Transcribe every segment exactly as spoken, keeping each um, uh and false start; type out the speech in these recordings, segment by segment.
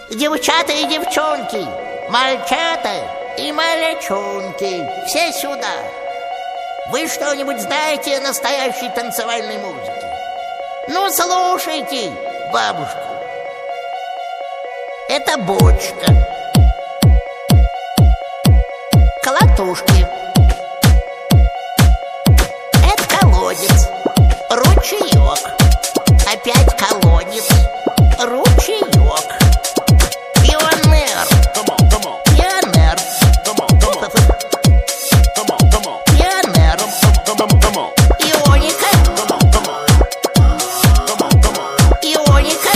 Девчата и девчонки, мальчата и малячонки, все сюда. Вы что-нибудь знаете о настоящей танцевальной музыке? Ну, слушайте бабушку. Это бочка, колотушки, это колодец, ручеек, опять колодец, ручеек. Пионер, пионер, пионер, ионика, ионика,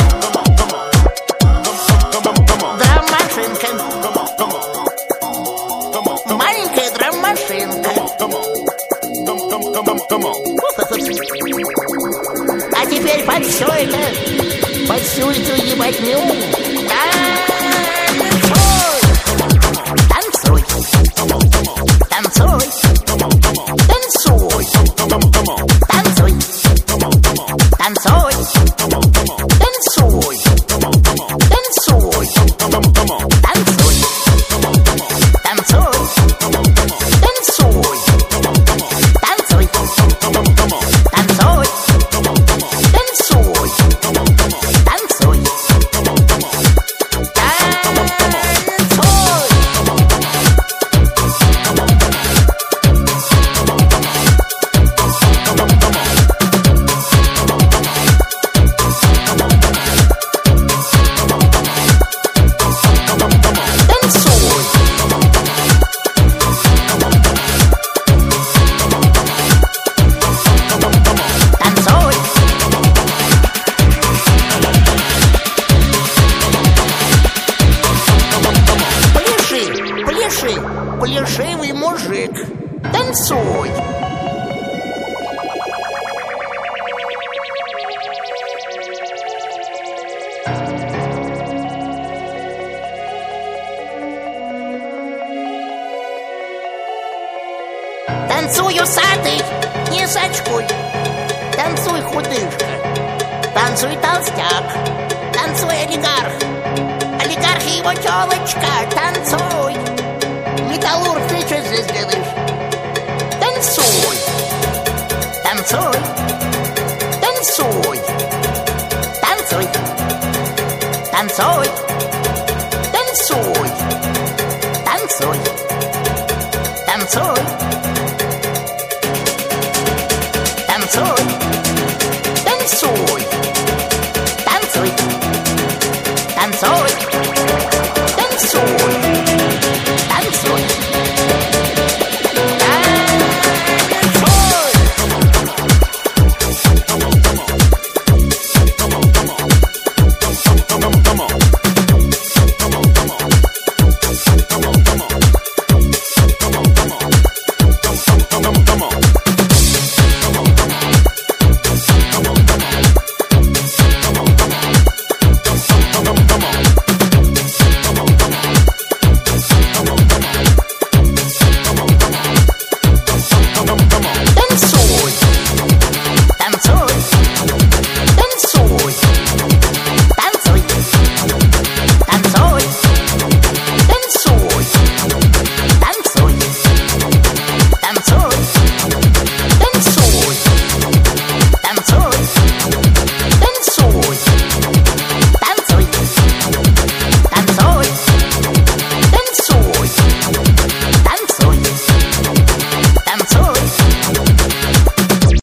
драм-машинка, маленькая драм-машинка. А теперь под все это, под всю эту ебатню танцуй, танцуй, танцуй, танцуй, танцуй, танцуй, танцуй, танцуй, танцуй, танцуй, танцуй, танцуй, танцуй, танцуй, танцуй. Плешивый мужик, танцуй. Танцуй, усатый, не сачкуй. Танцуй, худышка. Танцуй, толстяк. Танцуй, олигарх. Олигарх и его тёлочка. Танцуй. Металлург, ты что здесь делаешь? Танцуй, танцуй, танцуй, танцуй, танцуй, танцуй, танцуй, танцуй, танцуй, танцуй, танцуй, танцуй.